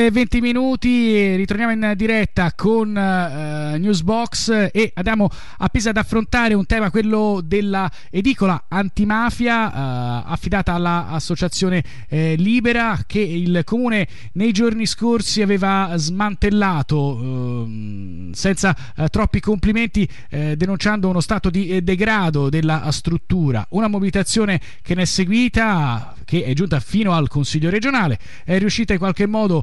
19:20, ritorniamo in diretta con Newsbox e andiamo a Pisa ad affrontare un tema, quello della edicola antimafia affidata all'associazione Libera, che il comune nei giorni scorsi aveva smantellato senza troppi complimenti, denunciando uno stato di degrado della struttura. Una mobilitazione che ne è seguita, che è giunta fino al Consiglio regionale, è riuscita in qualche modo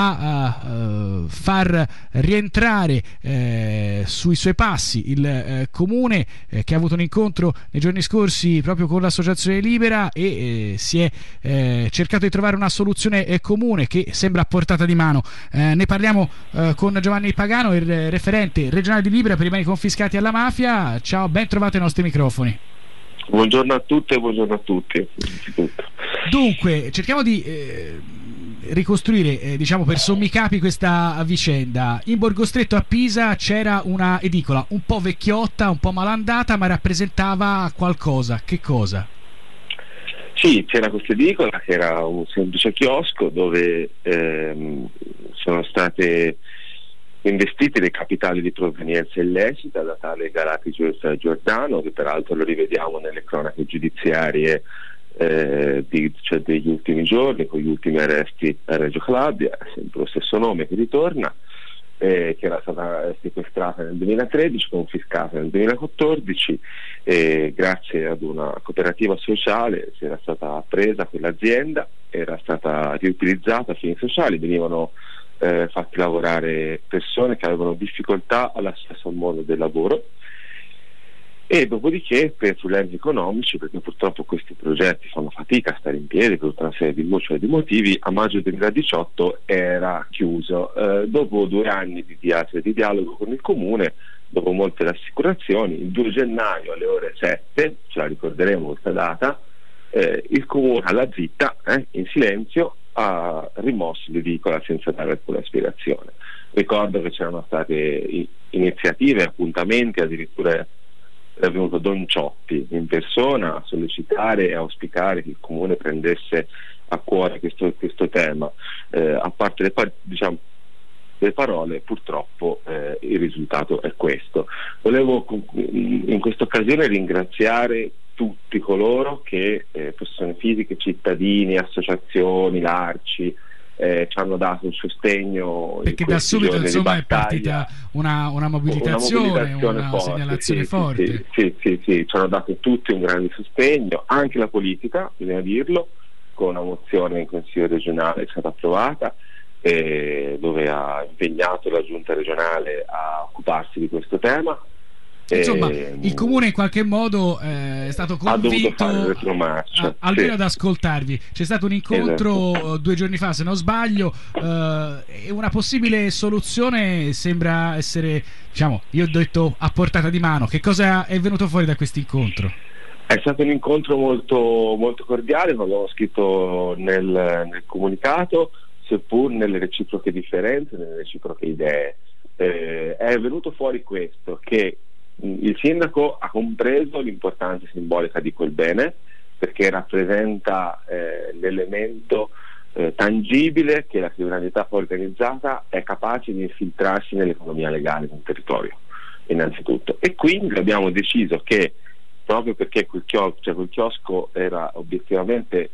a far rientrare sui suoi passi il comune, che ha avuto un incontro nei giorni scorsi proprio con l'associazione Libera e si è cercato di trovare una soluzione comune che sembra a portata di mano. Ne parliamo con Giovanni Pagano, il referente regionale di Libera per i beni confiscati alla mafia. Ciao, ben trovato ai nostri microfoni. Buongiorno a tutte e buongiorno a tutti. Dunque, cerchiamo di ricostruire, diciamo per sommi capi, questa vicenda. In Borgostretto a Pisa c'era una edicola un po' vecchiotta, un po' malandata, ma rappresentava qualcosa. Che cosa? Sì, c'era questa edicola che era un semplice chiosco dove sono state investiti dei capitali di provenienza illecita da tale Galatis Giordano, che peraltro lo rivediamo nelle cronache giudiziarie degli ultimi giorni, con gli ultimi arresti a Reggio Calabria, sempre lo stesso nome che ritorna, che era stata sequestrata nel 2013, confiscata nel 2014, grazie ad una cooperativa sociale si era stata presa quell'azienda, era stata riutilizzata a fini sociali, venivano fatti lavorare persone che avevano difficoltà all'accesso al mondo del lavoro, e dopodiché per problemi economici, perché purtroppo questi progetti fanno fatica a stare in piedi per tutta una serie di voci e di motivi, a maggio 2018 era chiuso. Dopo 2 anni di dialogo con il comune, dopo molte rassicurazioni, il 2 gennaio alle ore 7, ce la ricorderemo questa data, il comune alla zitta, in silenzio, ha rimosso l'edicola senza dare alcuna spiegazione. Ricordo che c'erano state iniziative, appuntamenti, addirittura è venuto Don Ciotti in persona a sollecitare e auspicare che il comune prendesse a cuore questo tema. A parte le parole, purtroppo il risultato è questo. Volevo in questa occasione ringraziare tutti coloro che, persone fisiche, cittadini, associazioni, l'ARCI, ci hanno dato un sostegno, perché da subito insomma è partita una mobilitazione, una forte, segnalazione forte. Sì, ci hanno dato tutti un grande sostegno, anche la politica, bisogna dirlo, con una mozione in Consiglio regionale che è stata approvata, dove ha impegnato la giunta regionale a occuparsi di questo tema. Insomma, il comune in qualche modo è stato convinto almeno ad ascoltarvi. C'è stato un incontro, esatto, 2 giorni fa, se non sbaglio, e una possibile soluzione sembra essere, diciamo, io ho detto a portata di mano. Che cosa è venuto fuori da questo incontro? È stato un incontro molto, molto cordiale, come abbiamo scritto nel comunicato, seppur nelle reciproche differenze, nelle reciproche idee. È venuto fuori questo, che il sindaco ha compreso l'importanza simbolica di quel bene, perché rappresenta l'elemento tangibile che la criminalità organizzata è capace di infiltrarsi nell'economia legale del territorio, innanzitutto. E quindi abbiamo deciso che, proprio perché quel chiosco era obiettivamente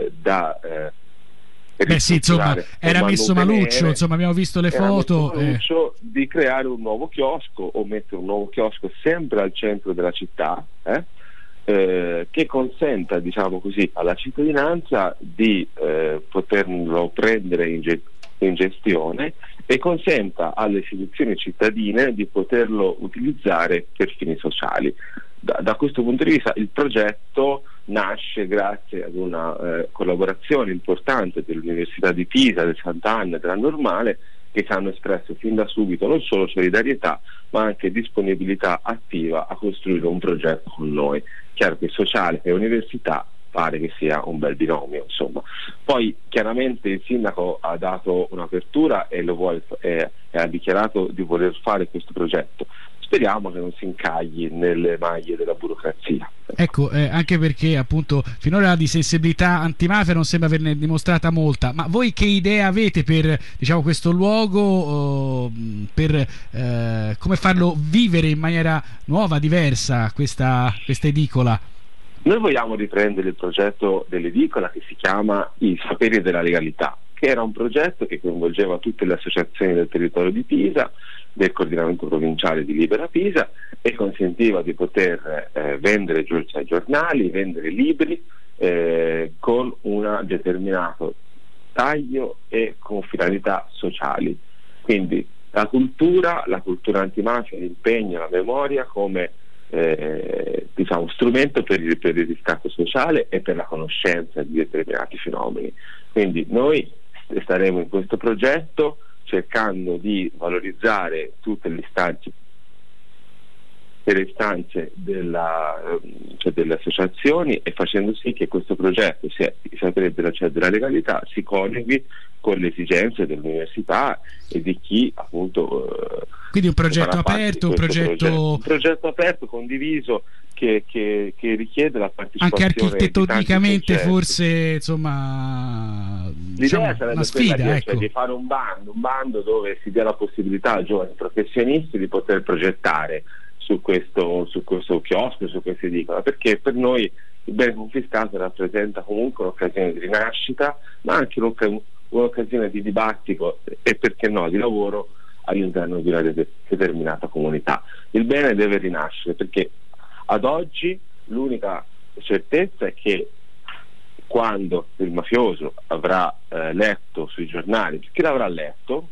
sì, insomma, era messo maluccio, insomma, abbiamo visto le foto. Di creare un nuovo chiosco, o mettere un nuovo chiosco sempre al centro della città, che consenta, diciamo così, alla cittadinanza di poterlo prendere in gestione e consenta alle istituzioni cittadine di poterlo utilizzare per fini sociali. Da questo punto di vista il progetto nasce grazie ad una collaborazione importante dell'Università di Pisa, del Sant'Anna e della Normale, che ci hanno espresso fin da subito non solo solidarietà ma anche disponibilità attiva a costruire un progetto con noi. Chiaro che sociale e università pare che sia un bel binomio, insomma. Poi chiaramente il sindaco ha dato un'apertura e ha dichiarato di voler fare questo progetto. speriamo che non si incagli nelle maglie della burocrazia. Ecco, anche perché appunto finora di sensibilità antimafia non sembra averne dimostrata molta, ma voi che idea avete per, diciamo, questo luogo, per come farlo vivere in maniera nuova, diversa, questa edicola? Noi vogliamo riprendere il progetto dell'edicola che si chiama I Saperi della Legalità, che era un progetto che coinvolgeva tutte le associazioni del territorio di Pisa, del coordinamento provinciale di Libera Pisa, e consentiva di poter vendere giornali, vendere libri con un determinato taglio e con finalità sociali. Quindi la cultura antimafia, l'impegno, la memoria come diciamo strumento per il riscatto sociale e per la conoscenza di determinati fenomeni. Quindi noi staremo in questo progetto cercando di valorizzare tutte le istanze delle associazioni, e facendo sì che questo progetto, della legalità, si coniughi con le esigenze dell'università e di chi appunto quindi un progetto aperto, un progetto aperto, condiviso, che richiede la partecipazione anche architettonicamente, forse, insomma, l'idea sarebbe una sfida, quella ecco, di fare un bando dove si dia la possibilità ai giovani professionisti di poter progettare su questo chiosco, su questa edicola, perché per noi il bene confiscato rappresenta comunque un'occasione di rinascita, ma anche un'occasione di dibattito e, perché no, di lavoro all'interno di una determinata comunità. Il bene deve rinascere, perché ad oggi l'unica certezza è che quando il mafioso avrà letto sui giornali, perché l'avrà letto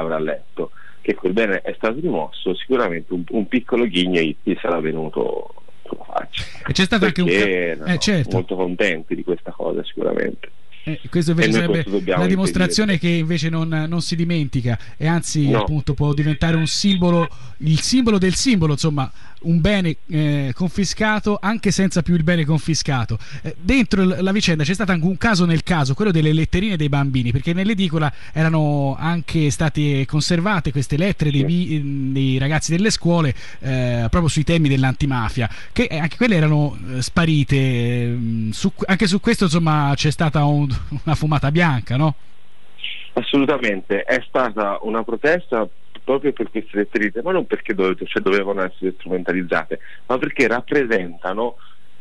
che quel bene è stato rimosso, sicuramente un piccolo ghigno gli sarà venuto sulla faccia. E c'è stato anche certo, molto contenti di questa cosa sicuramente. Questo invece sarebbe la dimostrazione che invece non si dimentica, e anzi appunto può diventare un simbolo, il simbolo del simbolo, insomma, un bene confiscato anche senza più il bene confiscato. Dentro la vicenda c'è stato anche un caso nel caso, quello delle letterine dei bambini, perché nell'edicola erano anche state conservate queste lettere dei ragazzi delle scuole proprio sui temi dell'antimafia, che anche quelle erano sparite. Anche su questo, insomma, c'è stata una fumata bianca, no? Assolutamente, è stata una protesta proprio per queste letterine, ma non perché dovevano essere strumentalizzate, ma perché rappresentano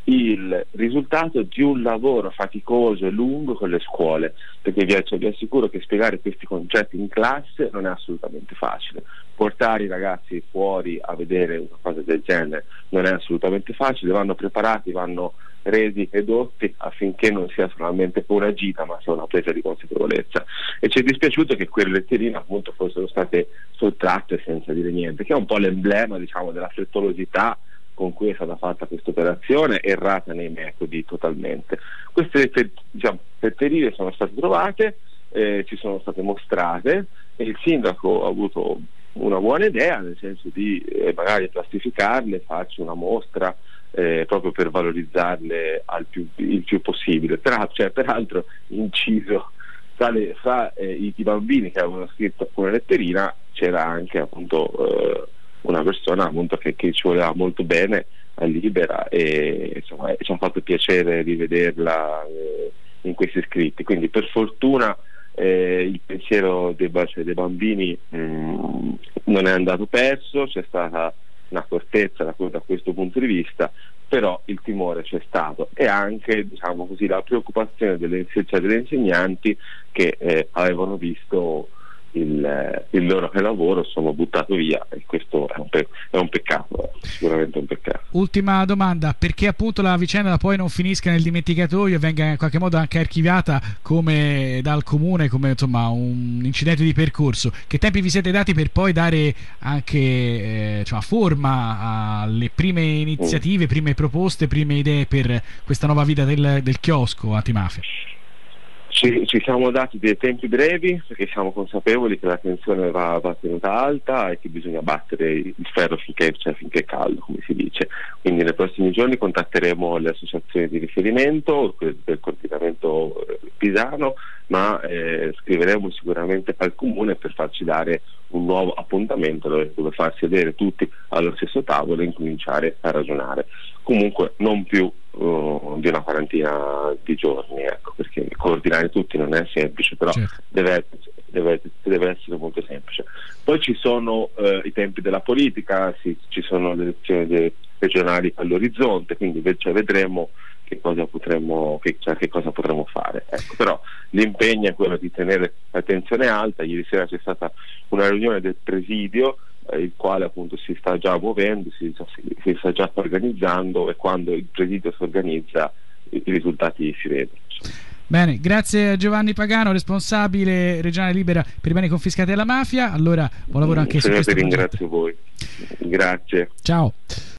il risultato di un lavoro faticoso e lungo con le scuole, perché vi assicuro che spiegare questi concetti in classe non è assolutamente facile. Portare i ragazzi fuori a vedere una cosa del genere non è assolutamente facile, vanno preparati, vanno resi edotti affinché non sia solamente una gita, ma sia una presa di consapevolezza. E ci è dispiaciuto che quelle letterine appunto fossero state sottratte senza dire niente, che è un po' l'emblema, diciamo, della frettolosità con cui è stata fatta questa operazione, errata nei metodi totalmente. Queste letterine sono state trovate, ci sono state mostrate, e il sindaco ha avuto una buona idea, nel senso di magari plastificarle, farci una mostra proprio per valorizzarle il più possibile. Peraltro inciso fra i bambini che avevano scritto alcune letterina c'era anche appunto una persona appunto che ci voleva molto bene a Libera, e insomma ci ha fatto piacere rivederla in questi scritti. Quindi per fortuna il pensiero dei bambini non è andato perso, c'è stata un'accortezza da questo punto di vista, però il timore c'è stato, e anche, diciamo così, la preoccupazione delle insegnanti che avevano visto il loro lavoro insomma buttato via, e questo è un peccato, sicuramente un peccato. Ultima domanda: perché appunto la vicenda poi non finisca nel dimenticatoio e venga in qualche modo anche archiviata come dal comune, come insomma un incidente di percorso? Che tempi vi siete dati per poi dare anche forma alle prime iniziative, prime proposte, prime idee per questa nuova vita del chiosco antimafia? Ci siamo dati dei tempi brevi perché siamo consapevoli che la tensione va tenuta alta e che bisogna battere il ferro finché è caldo, come si dice. Quindi nei prossimi giorni contatteremo le associazioni di riferimento del coordinamento pisano, ma scriveremo sicuramente al comune per farci dare un nuovo appuntamento dove far sedere tutti allo stesso tavolo e incominciare a ragionare. Comunque non più di una quarantina di giorni, ecco, perché coordinare tutti non è semplice, però certo. deve essere molto semplice. Poi ci sono i tempi della politica, ci sono le elezioni regionali all'orizzonte, quindi vedremo che cosa potremmo fare, ecco. Però l'impegno è quello di tenere la tensione alta. Ieri sera c'è stata una riunione del presidio, il quale appunto si sta già muovendo, si sta già organizzando, e quando il presidio si organizza i risultati si vedono. Bene, grazie a Giovanni Pagano, responsabile regionale Libera per i beni confiscati alla mafia. Allora, buon lavoro anche su questo progetto. Ringrazio voi. Grazie. Ciao.